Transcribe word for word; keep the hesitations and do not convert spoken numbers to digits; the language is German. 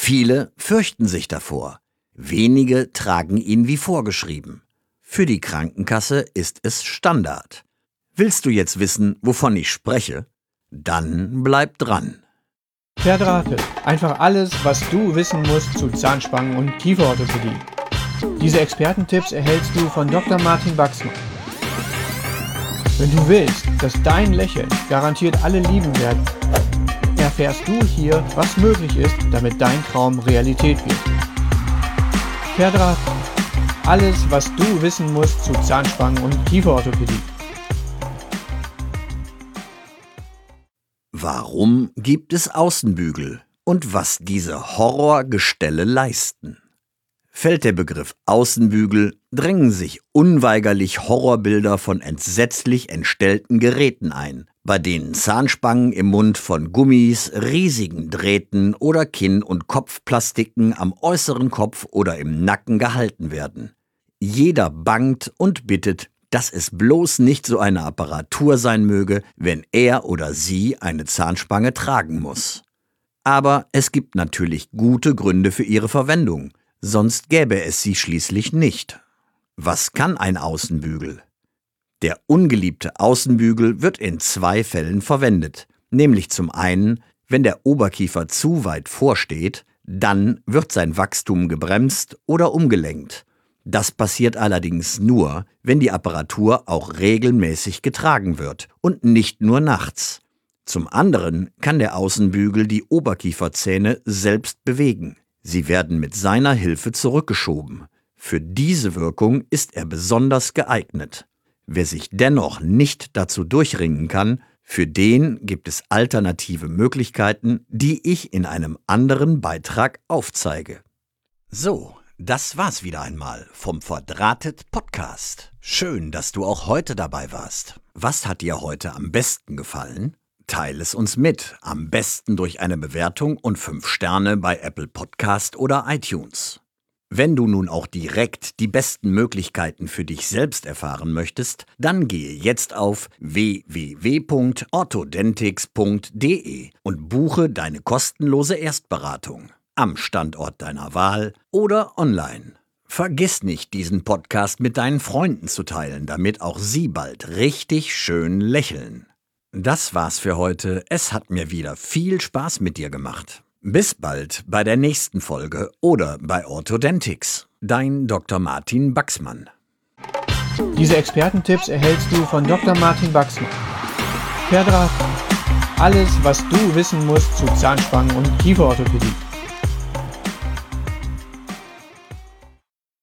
Viele fürchten sich davor. Wenige tragen ihn wie vorgeschrieben. Für die Krankenkasse ist es Standard. Willst du jetzt wissen, wovon ich spreche? Dann bleib dran. Verdrahtet. Einfach alles, was du wissen musst zu Zahnspangen- und Kieferorthopädie. Diese Expertentipps erhältst du von Doktor Martin Baxmann. Wenn du willst, dass dein Lächeln garantiert alle lieben werden, erfährst du hier, was möglich ist, damit dein Traum Realität wird. Verdrahtet. Alles, was du wissen musst zu Zahnspangen- und Kieferorthopädie. Warum gibt es Außenbügel und was diese Horrorgestelle leisten? Fällt der Begriff Außenbügel, drängen sich unweigerlich Horrorbilder von entsetzlich entstellten Geräten ein, bei denen Zahnspangen im Mund von Gummis, riesigen Drähten oder Kinn- und Kopfplastiken am äußeren Kopf oder im Nacken gehalten werden. Jeder bangt und bittet, dass es bloß nicht so eine Apparatur sein möge, wenn er oder sie eine Zahnspange tragen muss. Aber es gibt natürlich gute Gründe für ihre Verwendung, sonst gäbe es sie schließlich nicht. Was kann ein Außenbügel? Der ungeliebte Außenbügel wird in zwei Fällen verwendet, nämlich zum einen, wenn der Oberkiefer zu weit vorsteht, dann wird sein Wachstum gebremst oder umgelenkt. Das passiert allerdings nur, wenn die Apparatur auch regelmäßig getragen wird und nicht nur nachts. Zum anderen kann der Außenbügel die Oberkieferzähne selbst bewegen. Sie werden mit seiner Hilfe zurückgeschoben. Für diese Wirkung ist er besonders geeignet. Wer sich dennoch nicht dazu durchringen kann, für den gibt es alternative Möglichkeiten, die ich in einem anderen Beitrag aufzeige. So, das war's wieder einmal vom Verdrahtet Podcast. Schön, dass du auch heute dabei warst. Was hat dir heute am besten gefallen? Teile es uns mit, am besten durch eine Bewertung und fünf Sterne bei Apple Podcast oder iTunes. Wenn du nun auch direkt die besten Möglichkeiten für dich selbst erfahren möchtest, dann gehe jetzt auf w w w punkt orthodentix punkt d e und buche deine kostenlose Erstberatung am Standort deiner Wahl oder online. Vergiss nicht, diesen Podcast mit deinen Freunden zu teilen, damit auch sie bald richtig schön lächeln. Das war's für heute. Es hat mir wieder viel Spaß mit dir gemacht. Bis bald bei der nächsten Folge oder bei Orthodentix. Dein Doktor Martin Baxmann. Diese Expertentipps erhältst du von Doktor Martin Baxmann. Verdrahtet. Alles, was du wissen musst zu Zahnspangen- und Kieferorthopädie.